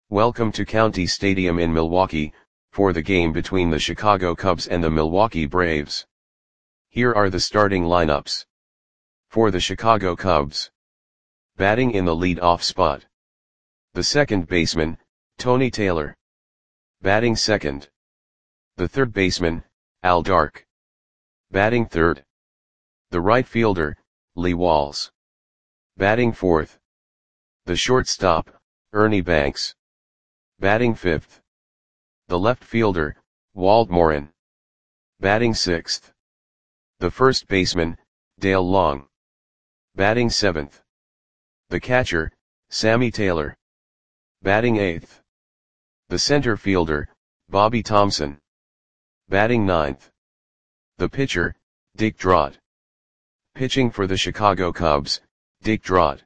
Welcome to County Stadium in Milwaukee, for the game between the Chicago Cubs and the Milwaukee Braves. Here are the starting lineups. For the Chicago Cubs. Batting in the lead-off spot. The second baseman, Tony Taylor. Batting second. The third baseman, Al Dark. Batting third. The right fielder, Lee Walls. Batting fourth. The shortstop, Ernie Banks. Batting fifth. The left fielder, Walt Morin. Batting sixth. The first baseman, Dale Long. Batting seventh. The catcher, Sammy Taylor. Batting eighth. The center fielder, Bobby Thompson. Batting ninth. The pitcher, Dick Drott. Pitching for the Chicago Cubs, Dick Drott.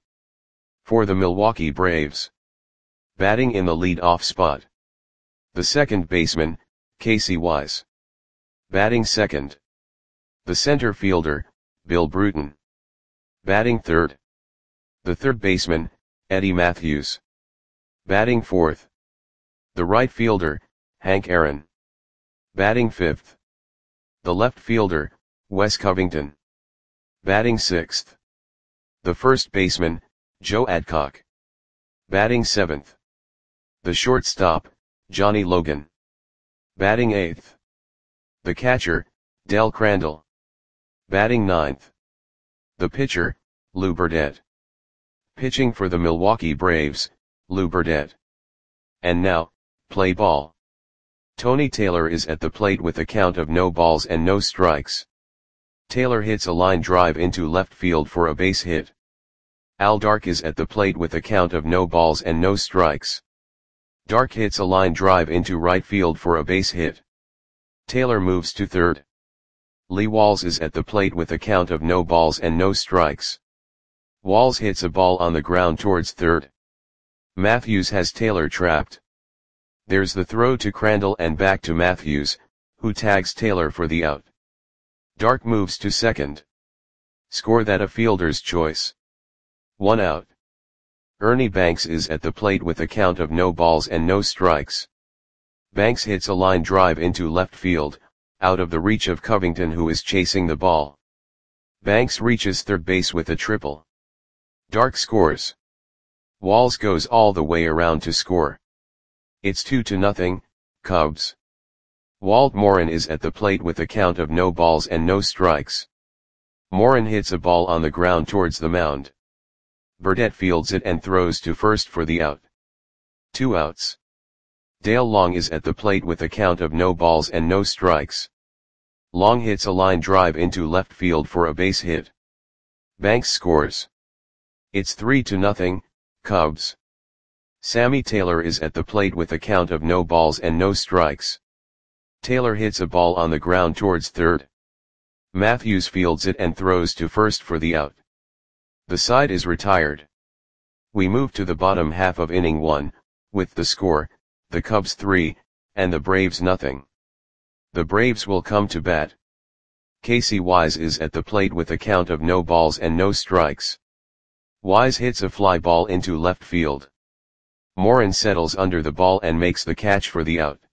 For the Milwaukee Braves. Batting in the lead-off spot. The second baseman, Casey Wise. Batting second. The center fielder, Bill Bruton. Batting third. The third baseman, Eddie Matthews. Batting fourth. The right fielder, Hank Aaron. Batting fifth. The left fielder, Wes Covington. Batting sixth. The first baseman, Joe Adcock. Batting seventh. The shortstop, Johnny Logan. Batting eighth. The catcher, Del Crandall. Batting ninth. The pitcher, Lou Burdett. Pitching for the Milwaukee Braves, Lou Burdett. And now, play ball. Tony Taylor is at the plate with a count of no balls and no strikes. Taylor hits a line drive into left field for a base hit. Al Dark is at the plate with a count of no balls and no strikes. Dark hits a line drive into right field for a base hit. Taylor moves to third. Lee Walls is at the plate with a count of no balls and no strikes. Walls hits a ball on the ground towards third. Matthews has Taylor trapped. There's the throw to Crandall and back to Matthews, who tags Taylor for the out. Dark moves to second. Score that a fielder's choice. 1 out. Ernie Banks is at the plate with a count of no balls and no strikes. Banks hits a line drive into left field, out of the reach of Covington, who is chasing the ball. Banks reaches third base with a triple. Dark scores. Walls goes all the way around to score. It's 2-0, Cubs. Walt Morin is at the plate with a count of no balls and no strikes. Morin hits a ball on the ground towards the mound. Burdett fields it and throws to first for the out. 2 outs. Dale Long is at the plate with a count of no balls and no strikes. Long hits a line drive into left field for a base hit. Banks scores. It's 3-0, Cubs. Sammy Taylor is at the plate with a count of no balls and no strikes. Taylor hits a ball on the ground towards third. Matthews fields it and throws to first for the out. The side is retired. We move to the bottom half of inning 1, with the score, the Cubs 3, and the Braves nothing. The Braves will come to bat. Casey Wise is at the plate with a count of no balls and no strikes. Wise hits a fly ball into left field. Morin settles under the ball and makes the catch for the out.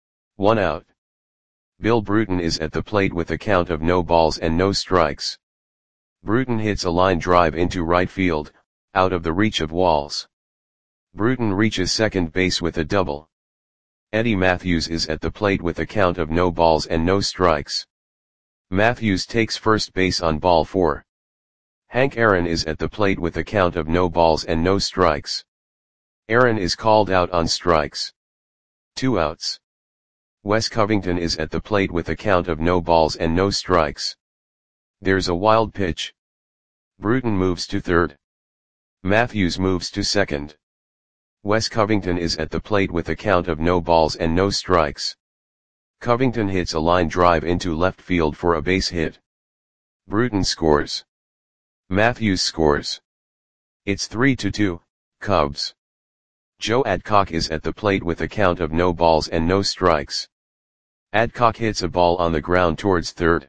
1 out. Bill Bruton is at the plate with a count of no balls and no strikes. Bruton hits a line drive into right field, out of the reach of Walls. Bruton reaches second base with a double. Eddie Matthews is at the plate with a count of no balls and no strikes. Matthews takes first base on ball 4. Hank Aaron is at the plate with a count of no balls and no strikes. Aaron is called out on strikes. 2 outs. Wes Covington is at the plate with a count of no balls and no strikes. There's a wild pitch. Bruton moves to third. Matthews moves to second. Wes Covington is at the plate with a count of no balls and no strikes. Covington hits a line drive into left field for a base hit. Bruton scores. Matthews scores. It's 3-2, Cubs. Joe Adcock is at the plate with a count of no balls and no strikes. Adcock hits a ball on the ground towards third.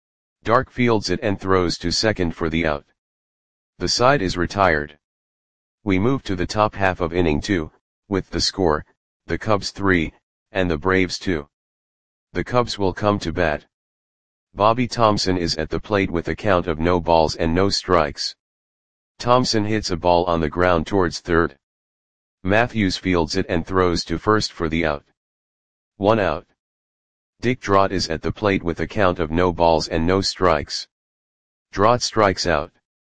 Dark fields it and throws to second for the out. The side is retired. We move to the top half of inning 2, with the score, the Cubs 3, and the Braves 2. The Cubs will come to bat. Bobby Thomson is at the plate with a count of no balls and no strikes. Thomson hits a ball on the ground towards third. Matthews fields it and throws to first for the out. 1 out. Dick Drott is at the plate with a count of no balls and no strikes. Drott strikes out.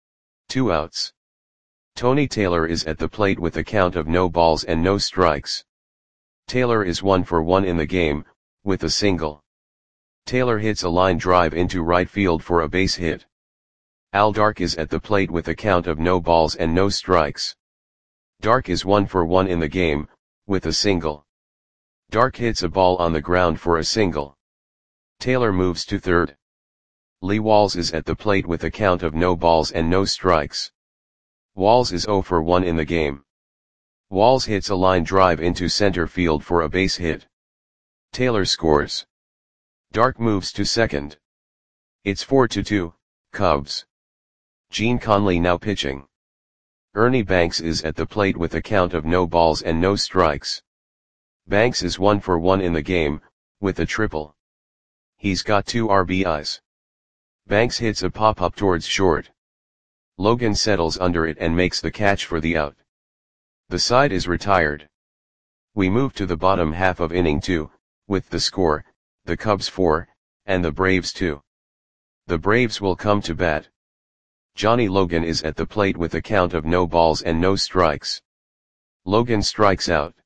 2 outs. Tony Taylor is at the plate with a count of no balls and no strikes. Taylor is 1 for 1 in the game, with a single. Taylor hits a line drive into right field for a base hit. Al Dark is at the plate with a count of no balls and no strikes. Dark is 1 for 1 in the game, with a single. Dark hits a ball on the ground for a single. Taylor moves to third. Lee Walls is at the plate with a count of no balls and no strikes. Walls is 0 for 1 in the game. Walls hits a line drive into center field for a base hit. Taylor scores. Dark moves to second. It's 4-2, Cubs. Gene Conley now pitching. Ernie Banks is at the plate with a count of no balls and no strikes. Banks is 1 for 1 in the game, with a triple. He's got 2 RBIs. Banks hits a pop-up towards short. Logan settles under it and makes the catch for the out. The side is retired. We move to the bottom half of inning 2, with the score, the Cubs 4, and the Braves 2. The Braves will come to bat. Johnny Logan is at the plate with a count of no balls and no strikes. Logan strikes out.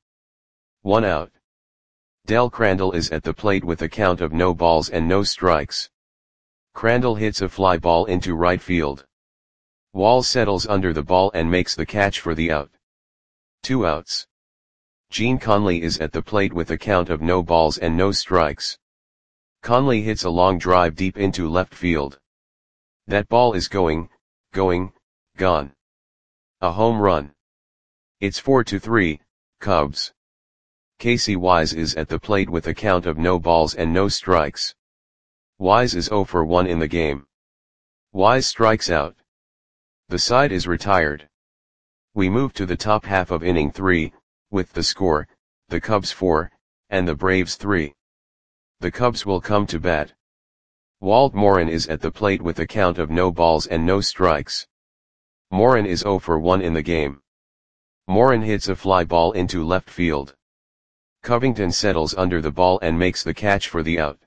1 out. Del Crandall is at the plate with a count of no balls and no strikes. Crandall hits a fly ball into right field. Walls settles under the ball and makes the catch for the out. 2 outs. Gene Conley is at the plate with a count of no balls and no strikes. Conley hits a long drive deep into left field. That ball is gone. A home run. It's 4-3, Cubs. Casey Wise is at the plate with a count of no balls and no strikes. Wise is 0 for 1 in the game. Wise strikes out. The side is retired. We move to the top half of inning 3, with the score, the Cubs 4, and the Braves 3. The Cubs will come to bat. Walt Morin is at the plate with a count of no balls and no strikes. Morin is 0 for 1 in the game. Morin hits a fly ball into left field. Covington settles under the ball and makes the catch for the out.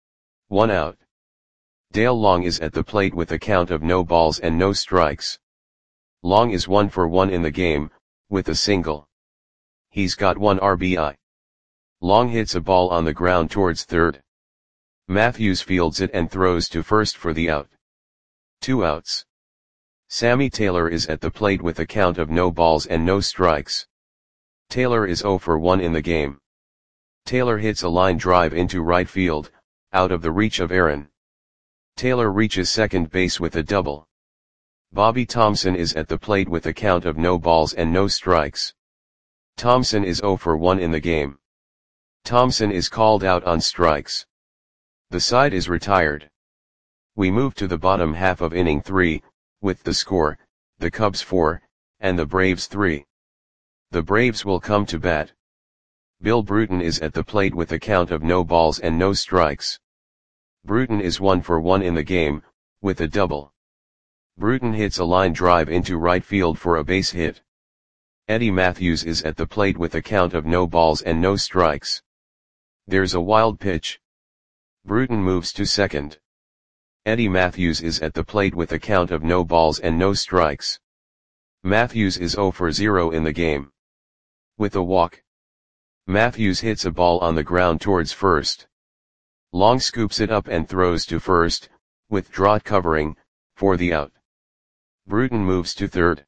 1 out. Dale Long is at the plate with a count of no balls and no strikes. Long is 1 for 1 in the game, with a single. He's got 1 RBI. Long hits a ball on the ground towards third. Matthews fields it and throws to first for the out. 2 outs. Sammy Taylor is at the plate with a count of no balls and no strikes. Taylor is 0 for 1 in the game. Taylor hits a line drive into right field, out of the reach of Aaron. Taylor reaches second base with a double. Bobby Thomson is at the plate with a count of no balls and no strikes. Thomson is 0 for 1 in the game. Thomson is called out on strikes. The side is retired. We move to the bottom half of inning 3, with the score, the Cubs 4, and the Braves 3. The Braves will come to bat. Bill Bruton is at the plate with a count of no balls and no strikes. Bruton is 1 for 1 in the game, with a double. Bruton hits a line drive into right field for a base hit. Eddie Matthews is at the plate with a count of no balls and no strikes. There's a wild pitch. Bruton moves to second. Eddie Matthews is at the plate with a count of no balls and no strikes. Matthews is 0 for 0 in the game. With a walk. Matthews hits a ball on the ground towards first. Long scoops it up and throws to first, with Drott covering, for the out. Bruton moves to third.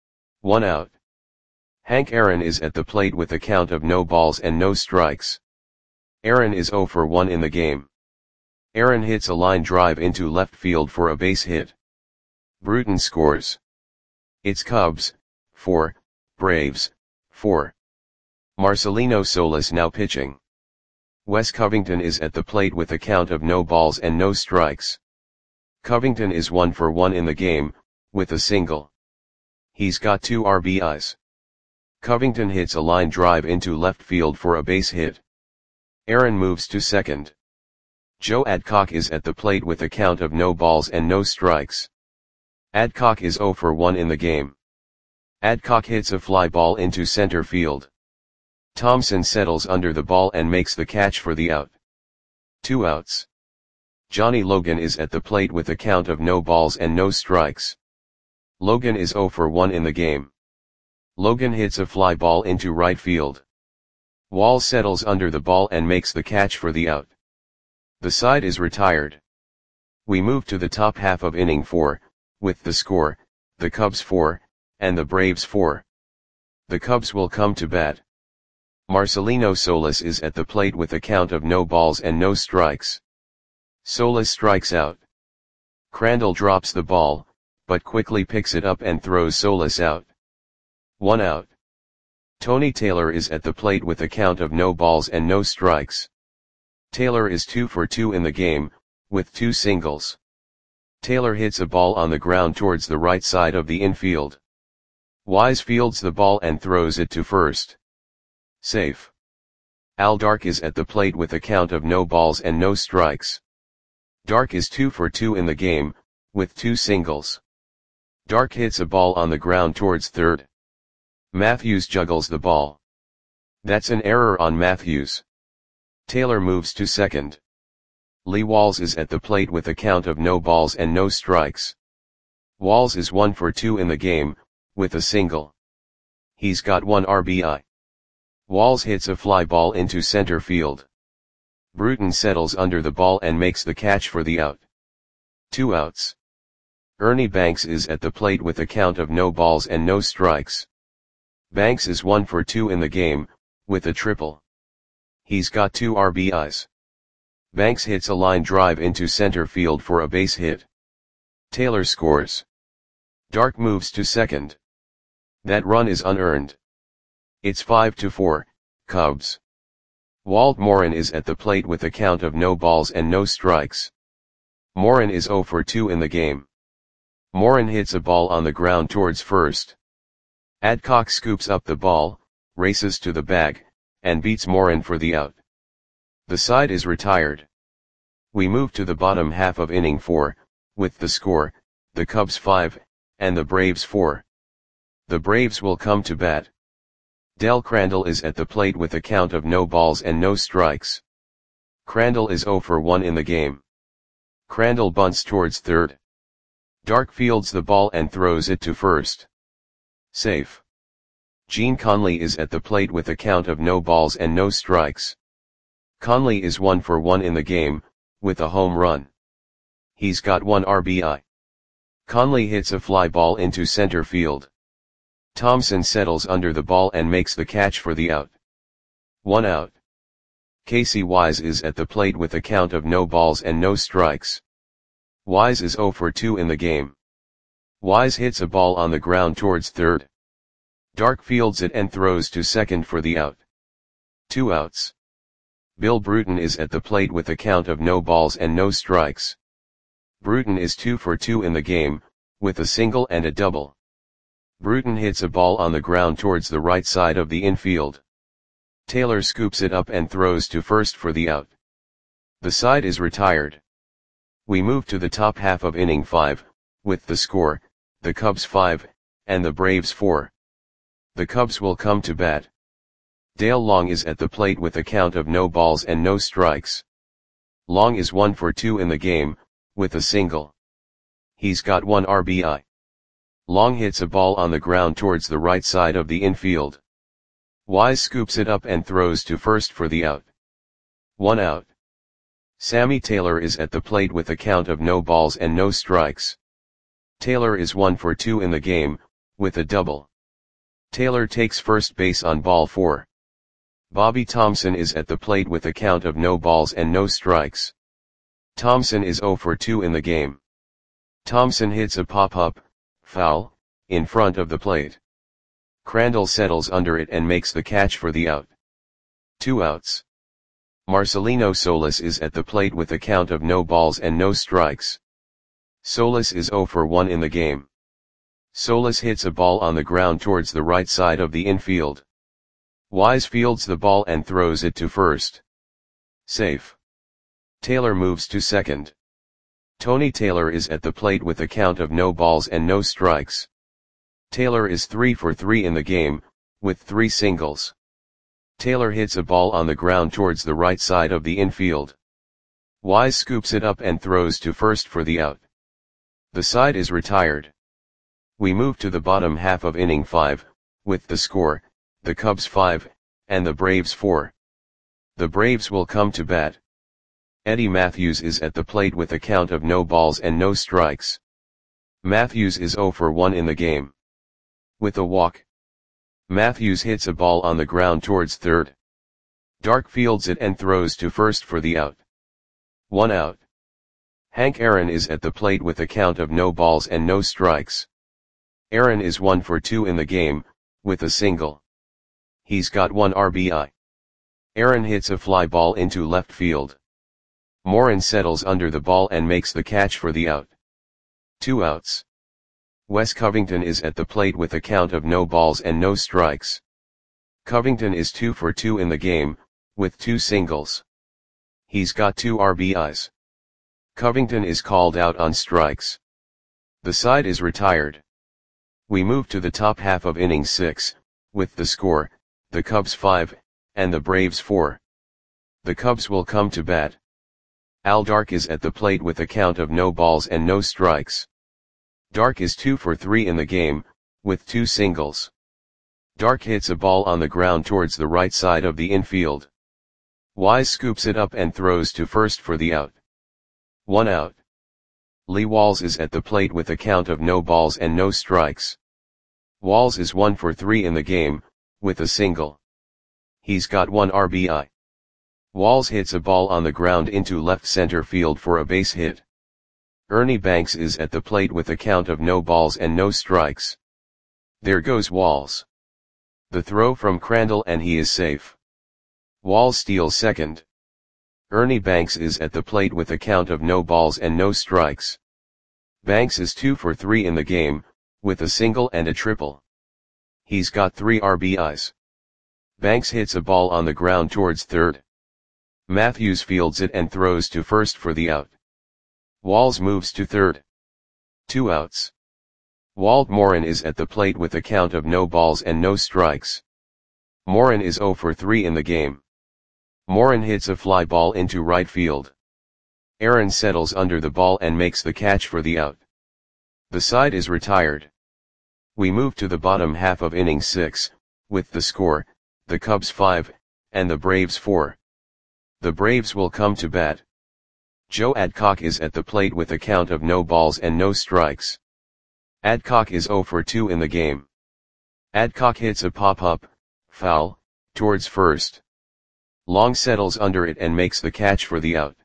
1 out. Hank Aaron is at the plate with a count of no balls and no strikes. Aaron is 0 for 1 in the game. Aaron hits a line drive into left field for a base hit. Bruton scores. It's Cubs 4, Braves 4. Marcelino Solis now pitching. Wes Covington is at the plate with a count of no balls and no strikes. Covington is 1 for 1 in the game, with a single. He's got 2 RBIs. Covington hits a line drive into left field for a base hit. Aaron moves to second. Joe Adcock is at the plate with a count of no balls and no strikes. Adcock is 0 for 1 in the game. Adcock hits a fly ball into center field. Thompson settles under the ball and makes the catch for the out. 2 outs. Johnny Logan is at the plate with a count of no balls and no strikes. Logan is 0 for 1 in the game. Logan hits a fly ball into right field. Wall settles under the ball and makes the catch for the out. The side is retired. We move to the top half of inning 4, with the score, the Cubs 4, and the Braves 4. The Cubs will come to bat. Marcelino Solis is at the plate with a count of no balls and no strikes. Solis strikes out. Crandall drops the ball, but quickly picks it up and throws Solis out. 1 out. Tony Taylor is at the plate with a count of no balls and no strikes. Taylor is 2 for 2 in the game, with 2 singles. Taylor hits a ball on the ground towards the right side of the infield. Wise fields the ball and throws it to first. Safe. Al Dark is at the plate with a count of no balls and no strikes. Dark is 2 for 2 in the game, with 2 singles. Dark hits a ball on the ground towards third. Matthews juggles the ball. That's an error on Matthews. Taylor moves to second. Lee Walls is at the plate with a count of no balls and no strikes. Walls is 1 for 2 in the game, with a single. He's got 1 RBI. Walls hits a fly ball into center field. Bruton settles under the ball and makes the catch for the out. 2 outs. Ernie Banks is at the plate with a count of no balls and no strikes. Banks is 1 for 2 in the game, with a triple. He's got 2 RBIs. Banks hits a line drive into center field for a base hit. Taylor scores. Dark moves to second. That run is unearned. It's 5-4, Cubs. Walt Morin is at the plate with a count of no balls and no strikes. Morin is 0 for 2 in the game. Morin hits a ball on the ground towards first. Adcock scoops up the ball, races to the bag, and beats Morin for the out. The side is retired. We move to the bottom half of inning 4, with the score, the Cubs 5, and the Braves 4. The Braves will come to bat. Del Crandall is at the plate with a count of no balls and no strikes. Crandall is 0 for 1 in the game. Crandall bunts towards third. Dark fields the ball and throws it to first. Safe. Gene Conley is at the plate with a count of no balls and no strikes. Conley is 1 for 1 in the game, with a home run. He's got 1 RBI. Conley hits a fly ball into center field. Thompson settles under the ball and makes the catch for the out. 1 out. Casey Wise is at the plate with a count of no balls and no strikes. Wise is 0 for 2 in the game. Wise hits a ball on the ground towards third. Dark fields it and throws to second for the out. 2 outs. Bill Bruton is at the plate with a count of no balls and no strikes. Bruton is 2 for 2 in the game, with a single and a double. Bruton hits a ball on the ground towards the right side of the infield. Taylor scoops it up and throws to first for the out. The side is retired. We move to the top half of inning 5, with the score, the Cubs 5, and the Braves 4. The Cubs will come to bat. Dale Long is at the plate with a count of no balls and no strikes. Long is 1 for 2 in the game, with a single. He's got 1 RBI. Long hits a ball on the ground towards the right side of the infield. Wise scoops it up and throws to first for the out. 1 out. Sammy Taylor is at the plate with a count of no balls and no strikes. Taylor is 1 for 2 in the game, with a double. Taylor takes first base on ball 4. Bobby Thompson is at the plate with a count of no balls and no strikes. Thompson is 0 for 2 in the game. Thompson hits a pop-up, foul, in front of the plate. Crandall settles under it and makes the catch for the out. 2 outs. Marcelino Solis is at the plate with a count of no balls and no strikes. Solis is 0 for 1 in the game. Solis hits a ball on the ground towards the right side of the infield. Wise fields the ball and throws it to first. Safe. Taylor moves to second. Tony Taylor is at the plate with a count of no balls and no strikes. Taylor is 3 for 3 in the game, with 3 singles. Taylor hits a ball on the ground towards the right side of the infield. Wise scoops it up and throws to first for the out. The side is retired. We move to the bottom half of inning 5, with the score, the Cubs 5, and the Braves 4. The Braves will come to bat. Eddie Matthews is at the plate with a count of no balls and no strikes. Matthews is 0 for 1 in the game. With a walk, Matthews hits a ball on the ground towards third. Dark fields it and throws to first for the out. 1 out. Hank Aaron is at the plate with a count of no balls and no strikes. Aaron is 1 for 2 in the game, with a single. He's got 1 RBI. Aaron hits a fly ball into left field. Morin settles under the ball and makes the catch for the out. 2 outs. Wes Covington is at the plate with a count of no balls and no strikes. Covington is 2 for 2 in the game, with 2 singles. He's got 2 RBIs. Covington is called out on strikes. The side is retired. We move to the top half of inning 6, with the score, the Cubs 5, and the Braves 4. The Cubs will come to bat. Al Dark is at the plate with a count of no balls and no strikes. Dark is 2 for 3 in the game, with 2 singles. Dark hits a ball on the ground towards the right side of the infield. Wise scoops it up and throws to first for the out. 1 out. Lee Walls is at the plate with a count of no balls and no strikes. Walls is 1 for 3 in the game, with a single. He's got 1 RBI. Walls hits a ball on the ground into left center field for a base hit. Ernie Banks is at the plate with a count of no balls and no strikes. There goes Walls. The throw from Crandall and he is safe. Walls steals second. Ernie Banks is at the plate with a count of no balls and no strikes. Banks is 2 for 3 in the game, with a single and a triple. He's got 3 RBIs. Banks hits a ball on the ground towards third. Matthews fields it and throws to first for the out. Walls moves to third. 2 outs. Walt Morin is at the plate with a count of no balls and no strikes. Morin is 0 for 3 in the game. Morin hits a fly ball into right field. Aaron settles under the ball and makes the catch for the out. The side is retired. We move to the bottom half of inning 6, with the score, the Cubs 5, and the Braves 4. The Braves will come to bat. Joe Adcock is at the plate with a count of no balls and no strikes. Adcock is 0 for 2 in the game. Adcock hits a pop-up, foul, towards first. Long settles under it and makes the catch for the out.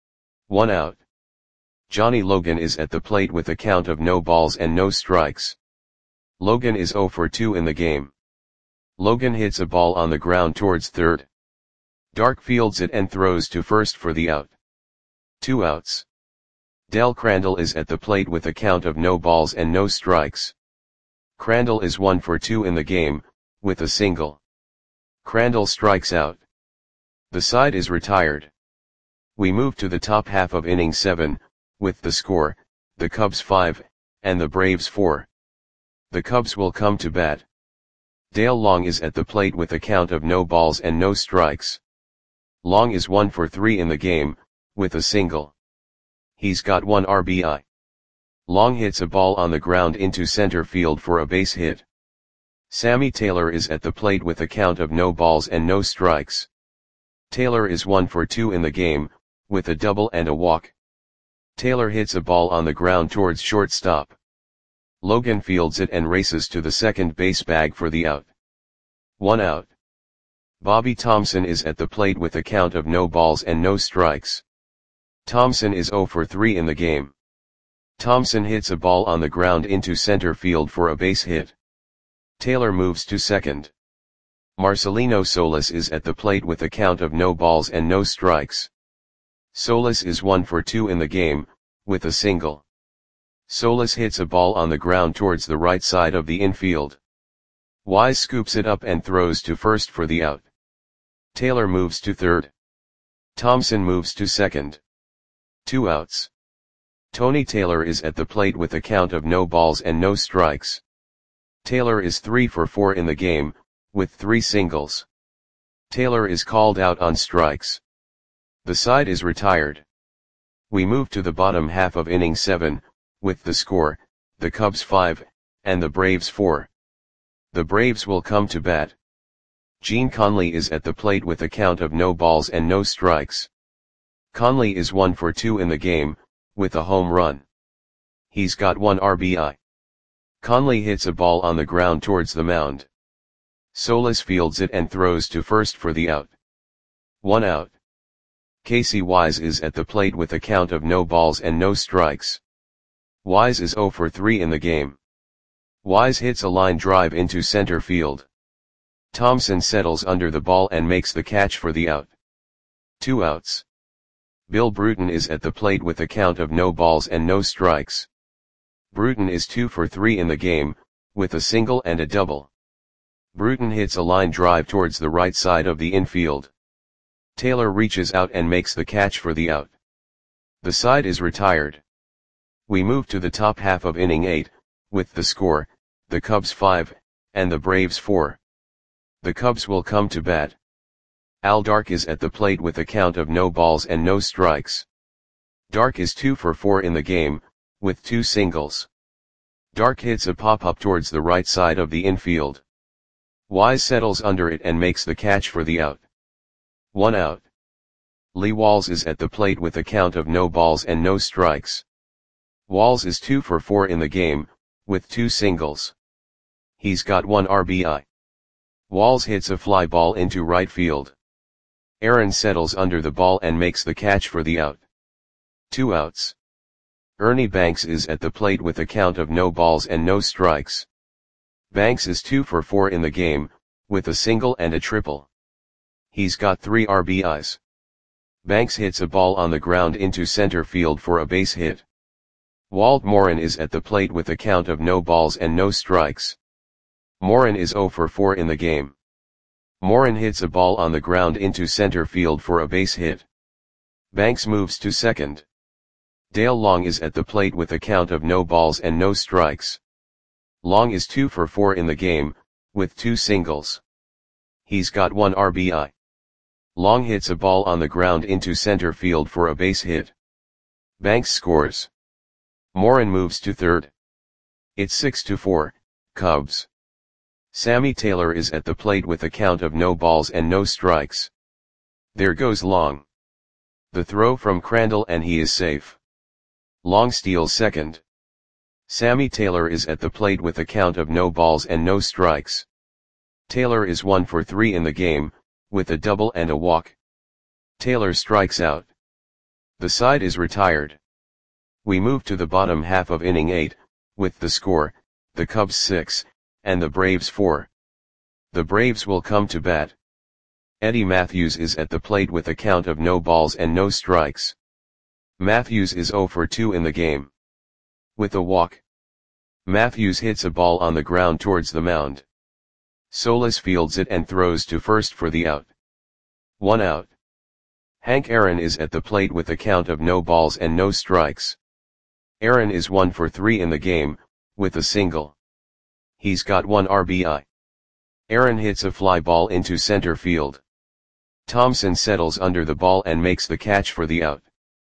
1 out. Johnny Logan is at the plate with a count of no balls and no strikes. Logan is 0 for 2 in the game. Logan hits a ball on the ground towards third. Dark fields it and throws to first for the out. 2 outs. Del Crandall is at the plate with a count of no balls and no strikes. Crandall is 1 for 2 in the game, with a single. Crandall strikes out. The side is retired. We move to the top half of inning 7, with the score, the Cubs 5, and the Braves 4. The Cubs will come to bat. Dale Long is at the plate with a count of no balls and no strikes. Long is 1 for 3 in the game, with a single. He's got 1 RBI. Long hits a ball on the ground into center field for a base hit. Sammy Taylor is at the plate with a count of no balls and no strikes. Taylor is 1 for 2 in the game, with a double and a walk. Taylor hits a ball on the ground towards shortstop. Logan fields it and races to the second base bag for the out. 1 out. Bobby Thompson is at the plate with a count of no balls and no strikes. Thompson is 0 for 3 in the game. Thompson hits a ball on the ground into center field for a base hit. Taylor moves to second. Marcelino Solis is at the plate with a count of no balls and no strikes. Solis is 1 for 2 in the game, with a single. Solis hits a ball on the ground towards the right side of the infield. Wise scoops it up and throws to first for the out. Taylor moves to third. Thompson moves to second. 2 outs. Tony Taylor is at the plate with a count of no balls and no strikes. Taylor is 3 for 4 in the game, with 3 singles. Taylor is called out on strikes. The side is retired. We move to the bottom half of inning 7, with the score, the Cubs 5, and the Braves 4. The Braves will come to bat. Gene Conley is at the plate with a count of no balls and no strikes. Conley is 1 for 2 in the game, with a home run. He's got 1 RBI. Conley hits a ball on the ground towards the mound. Solis fields it and throws to first for the out. 1 out. Casey Wise is at the plate with a count of no balls and no strikes. Wise is 0 for 3 in the game. Wise hits a line drive into center field. Thompson settles under the ball and makes the catch for the out. 2 outs. Bill Bruton is at the plate with a count of no balls and no strikes. Bruton is 2 for 3 in the game, with a single and a double. Bruton hits a line drive towards the right side of the infield. Taylor reaches out and makes the catch for the out. The side is retired. We move to the top half of inning 8, with the score, the Cubs 5, and the Braves 4. The Cubs will come to bat. Al Dark is at the plate with a count of no balls and no strikes. Dark is 2 for 4 in the game, with 2 singles. Dark hits a pop-up towards the right side of the infield. Wise settles under it and makes the catch for the out. 1 out. Lee Walls is at the plate with a count of no balls and no strikes. Walls is 2 for 4 in the game, with 2 singles. He's got 1 RBI. Walls hits a fly ball into right field. Aaron settles under the ball and makes the catch for the out. 2 outs. Ernie Banks is at the plate with a count of no balls and no strikes. Banks is 2 for 4 in the game, with a single and a triple. He's got 3 RBIs. Banks hits a ball on the ground into center field for a base hit. Walt Morin is at the plate with a count of no balls and no strikes. Morin is 0 for 4 in the game. Morin hits a ball on the ground into center field for a base hit. Banks moves to second. Dale Long is at the plate with a count of no balls and no strikes. Long is 2 for 4 in the game, with 2 singles. He's got 1 RBI. Long hits a ball on the ground into center field for a base hit. Banks scores. Morin moves to third. It's 6-4, Cubs. Sammy Taylor is at the plate with a count of no balls and no strikes. There goes Long. The throw from Crandall and he is safe. Long steals second. Sammy Taylor is at the plate with a count of no balls and no strikes. Taylor is 1 for 3 in the game, with a double and a walk. Taylor strikes out. The side is retired. We move to the bottom half of inning 8, with the score, the Cubs 6, and the Braves 4. The Braves will come to bat. Eddie Matthews is at the plate with a count of no balls and no strikes. Matthews is 0 for 2 in the game. With a walk. Matthews hits a ball on the ground towards the mound. Solis fields it and throws to first for the out. 1 out. Hank Aaron is at the plate with a count of no balls and no strikes. Aaron is 1 for 3 in the game, with a single. He's got 1 RBI. Aaron hits a fly ball into center field. Thompson settles under the ball and makes the catch for the out.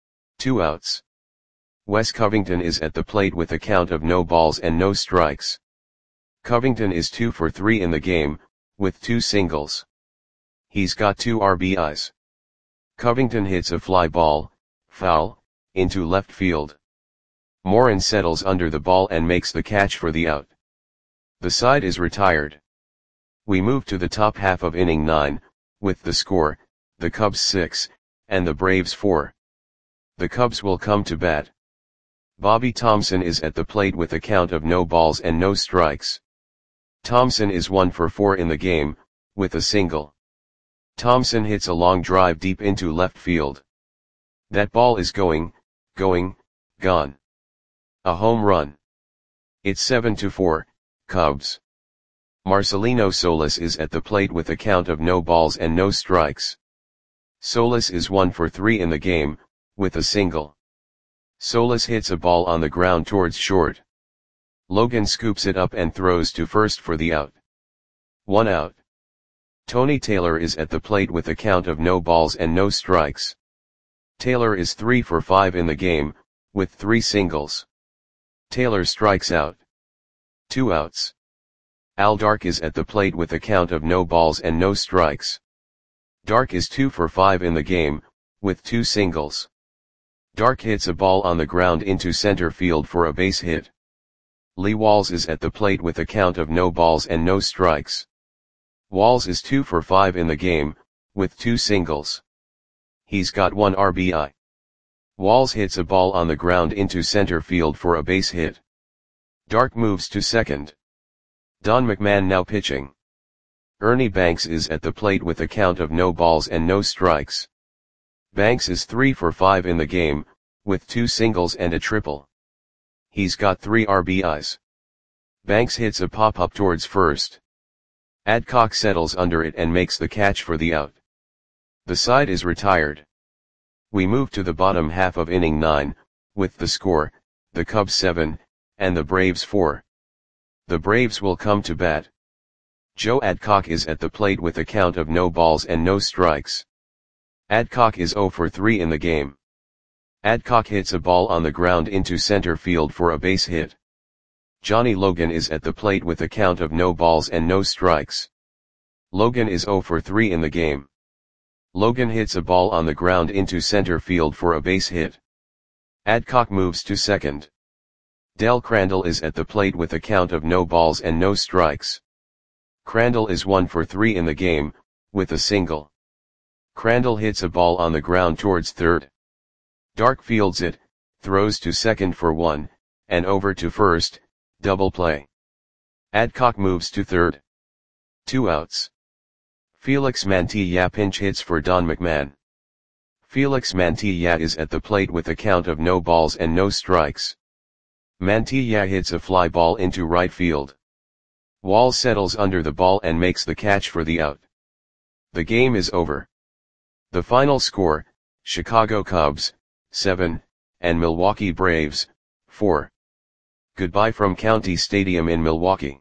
2 outs. Wes Covington is at the plate with a count of no balls and no strikes. Covington is 2 for 3 in the game, with 2 singles. He's got 2 RBIs. Covington hits a fly ball, foul, into left field. Morin settles under the ball and makes the catch for the out. The side is retired. We move to the top half of inning 9, with the score, the Cubs 6, and the Braves 4. The Cubs will come to bat. Bobby Thomson is at the plate with a count of no balls and no strikes. Thomson is 1 for 4 in the game, with a single. Thomson hits a long drive deep into left field. That ball is gone. A home run. It's 7-4, Cubs. Marcelino Solis is at the plate with a count of no balls and no strikes. Solis is 1 for 3 in the game, with a single. Solis hits a ball on the ground towards short. Logan scoops it up and throws to first for the out. 1 out. Tony Taylor is at the plate with a count of no balls and no strikes. Taylor is 3 for 5 in the game, with 3 singles. Taylor strikes out. 2 outs. Al Dark is at the plate with a count of no balls and no strikes. Dark is 2 for 5 in the game, with 2 singles. Dark hits a ball on the ground into center field for a base hit. Lee Walls is at the plate with a count of no balls and no strikes. Walls is 2 for 5 in the game, with 2 singles. He's got 1 RBI. Walls hits a ball on the ground into center field for a base hit. Dark moves to second. Don McMahon now pitching. Ernie Banks is at the plate with a count of no balls and no strikes. Banks is 3 for 5 in the game, with 2 singles and a triple. He's got 3 RBIs. Banks hits a pop-up towards first. Adcock settles under it and makes the catch for the out. The side is retired. We move to the bottom half of inning 9, with the score, the Cubs 7, and the Braves 4. The Braves will come to bat. Joe Adcock is at the plate with a count of no balls and no strikes. Adcock is 0 for 3 in the game. Adcock hits a ball on the ground into center field for a base hit. Johnny Logan is at the plate with a count of no balls and no strikes. Logan is 0 for 3 in the game. Logan hits a ball on the ground into center field for a base hit. Adcock moves to second. Del Crandall is at the plate with a count of no balls and no strikes. Crandall is 1 for 3 in the game, with a single. Crandall hits a ball on the ground towards third. Dark fields it, throws to second for 1, and over to first, double play. Adcock moves to third. 2 outs. Felix Mantilla pinch hits for Don McMahon. Felix Mantilla is at the plate with a count of no balls and no strikes. Mantilla hits a fly ball into right field. Walls settles under the ball and makes the catch for the out. The game is over. The final score, Chicago Cubs, 7, and Milwaukee Braves, 4. Goodbye from County Stadium in Milwaukee.